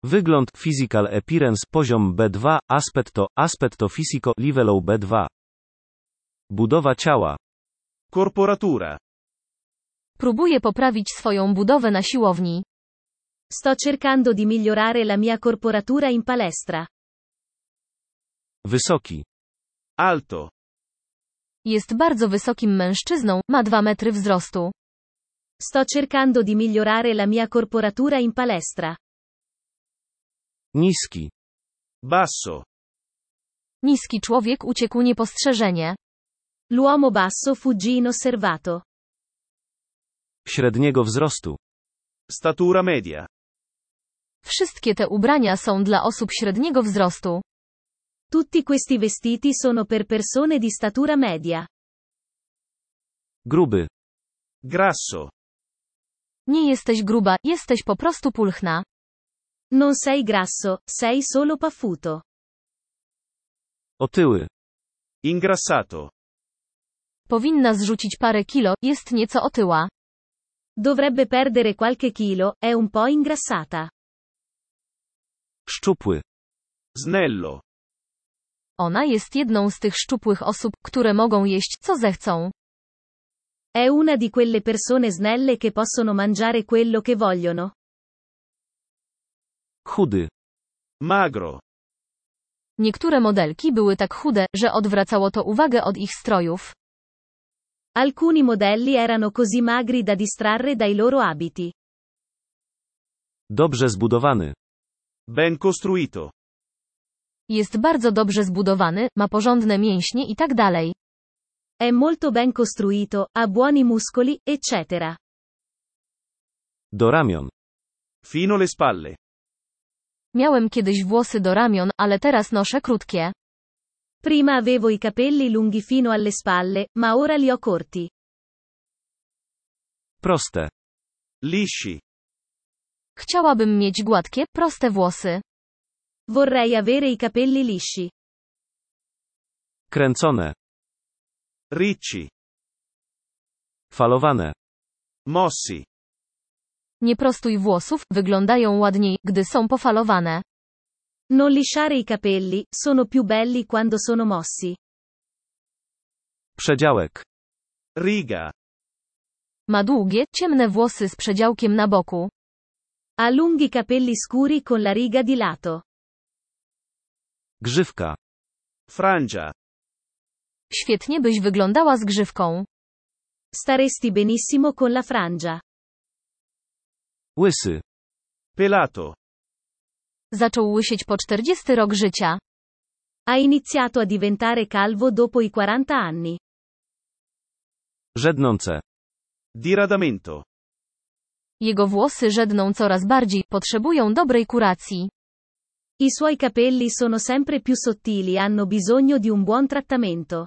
Wygląd Physical Appearance poziom B2, aspetto fisico livello B2. Budowa ciała. Corporatura. Próbuję poprawić swoją budowę na siłowni. Sto cercando di migliorare la mia corporatura in palestra. Wysoki. Alto. Jest bardzo wysokim mężczyzną, ma 2 metry wzrostu. Sto cercando di migliorare la mia corporatura in palestra. Niski. Basso. Niski człowiek uciekł niepostrzeżenie. L'uomo basso fuggì inosservato. Średniego wzrostu. Statura media. Wszystkie te ubrania są dla osób średniego wzrostu. Tutti questi vestiti sono per persone di statura media. Gruby. Grasso. Nie jesteś gruba, jesteś po prostu pulchna. Non sei grasso, sei solo paffuto. Otyły. Ingrassato. Powinna zrzucić parę kilo, jest nieco otyła. Dovrebbe perdere qualche chilo, è un po' ingrassata. Szczupły. Snello. Ona jest jedną z tych szczupłych osób, które mogą jeść, co zechcą. È una di quelle persone snelle che possono mangiare quello che vogliono. Chudy. Magro. Niektóre modelki były tak chude, że odwracało to uwagę od ich strojów. Alcuni modelli erano così magri da distrarre dai loro abiti. Dobrze zbudowany. Ben costruito. Jest bardzo dobrze zbudowany, ma porządne mięśnie i tak dalej. È molto ben costruito, ha buoni muscoli, eccetera. Do ramion. Fino alle spalle. Miałem kiedyś włosy do ramion, ale teraz noszę krótkie. Prima avevo i capelli lunghi fino alle spalle, ma ora li ho corti. Proste. Lisci. Chciałabym mieć gładkie, proste włosy. Vorrei avere i capelli lisci. Kręcone. Ricci. Falowane. Mossi. Nie prostuj włosów, wyglądają ładniej, gdy są pofalowane. Non lisciare i capelli, sono più belli quando sono mossi. Przedziałek. Riga. Ma długie, ciemne włosy z przedziałkiem na boku. Ha lunghi capelli scuri con la riga di lato. Grzywka. Frangia. Świetnie byś wyglądała z grzywką. Staresti benissimo con la frangia. Łysy. Pelato. Zaczął łysieć po 40 rok życia. Ha iniziato a diventare calvo dopo i 40 anni. Żednące. Diradamento. Jego włosy żedną coraz bardziej, potrzebują dobrej kuracji. I suoi capelli sono sempre più sottili, hanno bisogno di un buon trattamento.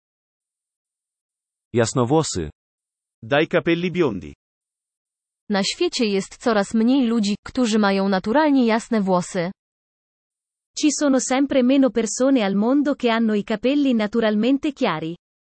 Jasnowłosy. Dai capelli biondi. Na świecie jest coraz mniej ludzi, którzy mają naturalnie jasne włosy. Ci sono sempre meno persone al mondo che hanno i capelli naturalmente chiari.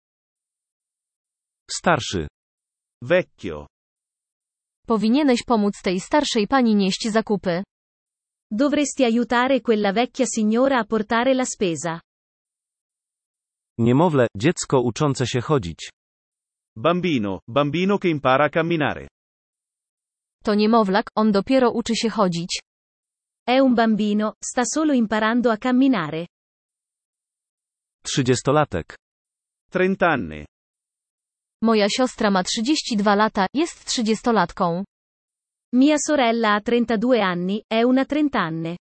Starszy. Vecchio. Powinieneś pomóc tej starszej pani nieść zakupy. Dovresti aiutare quella vecchia signora a portare la spesa. Niemowlę, dziecko uczące się chodzić. Bambino, bambino che impara a camminare. To niemowlak, on dopiero uczy się chodzić. È un bambino, sta solo imparando a camminare. 30-latek. 30 anni. Moja siostra ma 32 lata, jest 30-latką. Mia sorella ha 32 anni, è una trentenne.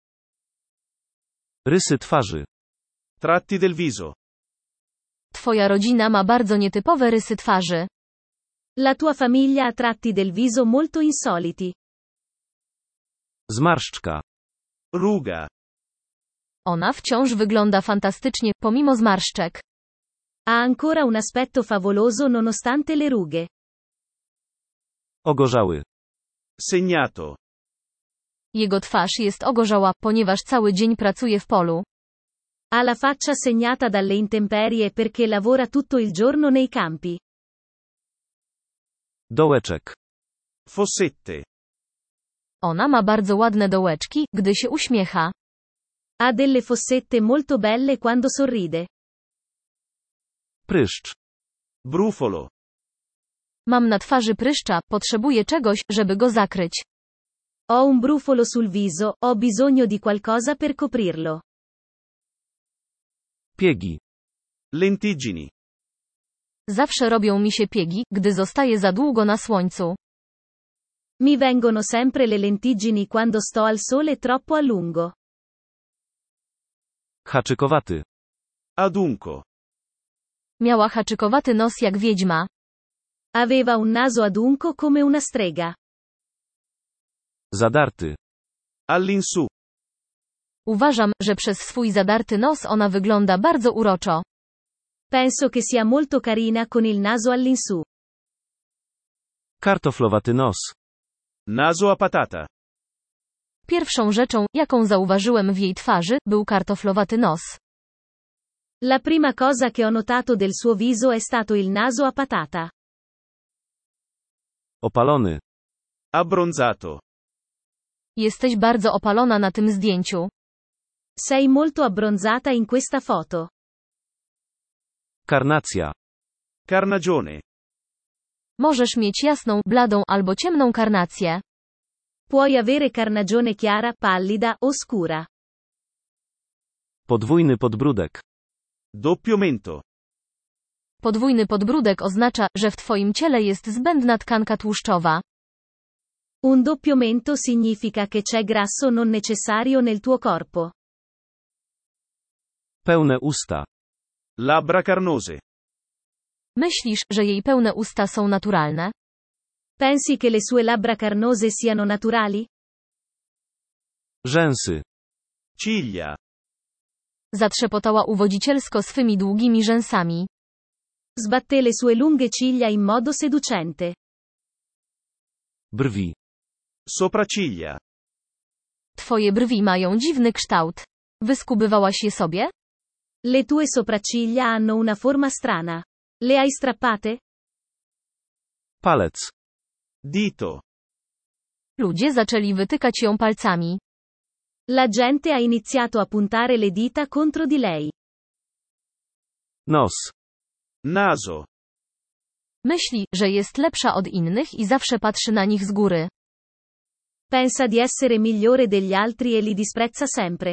Rysy twarzy. Tratti del viso. Twoja rodzina ma bardzo nietypowe rysy twarzy. La tua famiglia ha tratti del viso molto insoliti. Zmarszczka. Ruga. Ona wciąż wygląda fantastycznie, pomimo zmarszczek. Ha ancora un aspetto favoloso nonostante le rughe. Ogorzały. Segnato. Jego twarz jest ogorzała, ponieważ cały dzień pracuje w polu. Ha la faccia segnata dalle intemperie perché lavora tutto il giorno nei campi. Dołeczek. Fossette. Ona ma bardzo ładne dołeczki, gdy się uśmiecha. Ha delle fossette molto belle quando sorride. Pryszcz. Brufolo. Mam na twarzy pryszcza, potrzebuję czegoś, żeby go zakryć. Ho un brufolo sul viso, ho bisogno di qualcosa per coprirlo. Piegi. Lentiggini. Zawsze robią mi się piegi, gdy zostaję za długo na słońcu. Mi vengono sempre le lentiggini quando sto al sole troppo a lungo. Haczykowaty. Adunco. Miała haczykowaty nos jak wiedźma. Aveva un naso adunco come una strega. Zadarty. All'insù. Uważam, że przez swój zadarty nos ona wygląda bardzo uroczo. Penso che sia molto carina con il naso all'insù. Kartoflowaty nos. Naso a patata. Pierwszą rzeczą, jaką zauważyłem w jej twarzy, był kartoflowaty nos. La prima cosa che ho notato del suo viso è stato il naso a patata. Opalony. Abbronzato. Jesteś bardzo opalona na tym zdjęciu. Sei molto abbronzata in questa foto. Karnacja. Carnagione. Możesz mieć jasną, bladą albo ciemną karnację. Puoi avere carnagione chiara, pallida o scura. Podwójny podbródek. Doppio mento. Podwójny podbródek oznacza, że w twoim ciele jest zbędna tkanka tłuszczowa. Un doppio mento significa che c'è grasso non necessario nel tuo corpo. Pełne usta. Labbra carnose. Myślisz, że jej pełne usta są naturalne? Pensi che le sue labbra carnose siano naturali? Rzęsy. Ciglia. Zatrzepotała uwodzicielsko swymi długimi rzęsami. Sbatté le sue lunghe ciglia in modo seducente. Brwi. Sopracciglia. Twoje brwi mają dziwny kształt. Wyskubywałaś je sobie? Le tue sopracciglia hanno una forma strana. Le hai strappate? Palec. Dito. Ludzie zaczęli wytykać ją palcami. La gente ha iniziato a puntare le dita contro di lei. Nos. Naso. Myśli, że jest lepsza od innych i zawsze patrzy na nich z góry. Pensa di essere migliore degli altri e li disprezza sempre.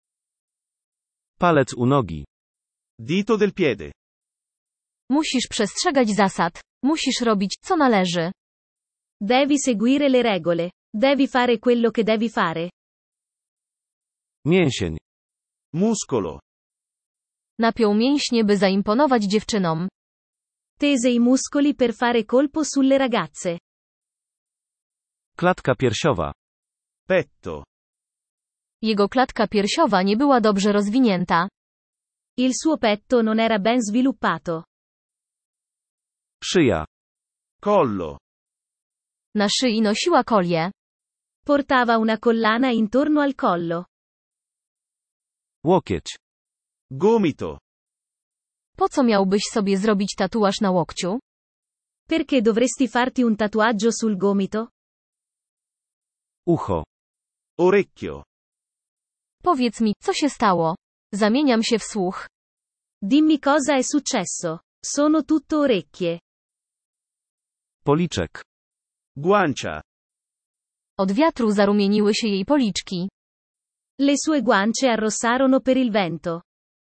Palec u nogi. Dito del piede. Musisz przestrzegać zasad. Musisz robić, co należy. Devi seguire le regole. Devi fare quello che devi fare. Mięsień. Muscolo. Napiął mięśnie, by zaimponować dziewczynom. Tese i muscoli per fare colpo sulle ragazze. Klatka piersiowa. Petto. Jego klatka piersiowa nie była dobrze rozwinięta. Il suo petto non era ben sviluppato. Szyja. Collo. Na szyi nosiła kolię. Portava una collana intorno al collo. Łokieć. Gomito. Po co miałbyś sobie zrobić tatuaż na łokciu? Perché dovresti farti un tatuaggio sul gomito? Ucho. Orecchio. Powiedz mi, co się stało? Zamieniam się w słuch. Dimmi cosa è successo. Sono tutto orecchie. Policzek. Guancia. Od wiatru zarumieniły się jej policzki. Le sue guance arrossarono per il vento.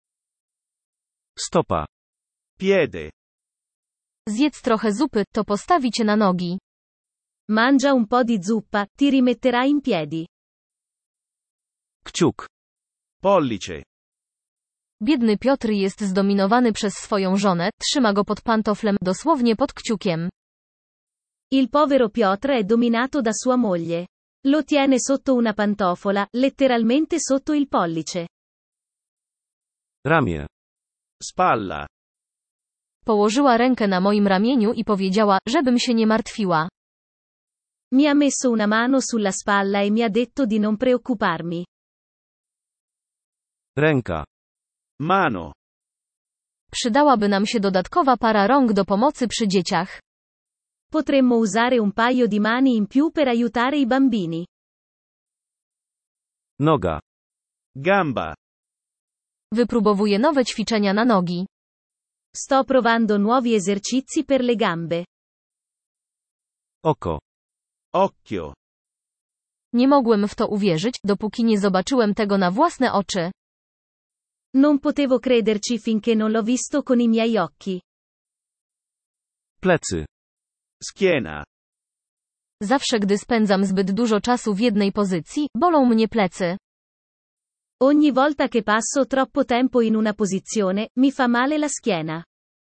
Stopa. Piede. Zjedz trochę zupy, to postawi cię na nogi. Mangia un po' di zuppa, ti rimetterà in piedi. Kciuk. Pollice. Biedny Piotr jest zdominowany przez swoją żonę, trzyma go pod pantoflem, dosłownie pod kciukiem. Il povero Piotr è dominato da sua moglie. Lo tiene sotto una pantofola, letteralmente sotto il pollice. Ramię. Spalla. Położyła rękę na moim ramieniu i powiedziała, żebym się nie martwiła. Mi ha messo una mano sulla spalla e mi ha detto di non preoccuparmi. Ręka. Mano. Przydałaby nam się dodatkowa para rąk do pomocy przy dzieciach. Potremmo usare un paio di mani in più per aiutare i bambini. Noga. Gamba. Wypróbowuję nowe ćwiczenia na nogi. Sto provando nuovi esercizi per le gambe. Oko. Occhio. Nie mogłem w to uwierzyć, dopóki nie zobaczyłem tego na własne oczy. Non potevo crederci finché non l'ho visto con i miei occhi. Plecy. Schiena. Zawsze gdy spędzam zbyt dużo czasu w jednej pozycji, bolą mnie plecy. Ogni volta che passo troppo tempo in una posizione, mi fa male la schiena.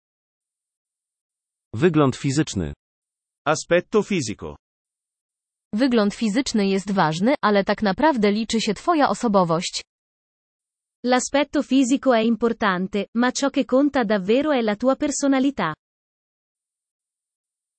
Wygląd fizyczny. Aspetto fisico. Wygląd fizyczny jest ważny, ale tak naprawdę liczy się twoja osobowość. L'aspetto fisico è importante, ma ciò che conta davvero è la tua personalità.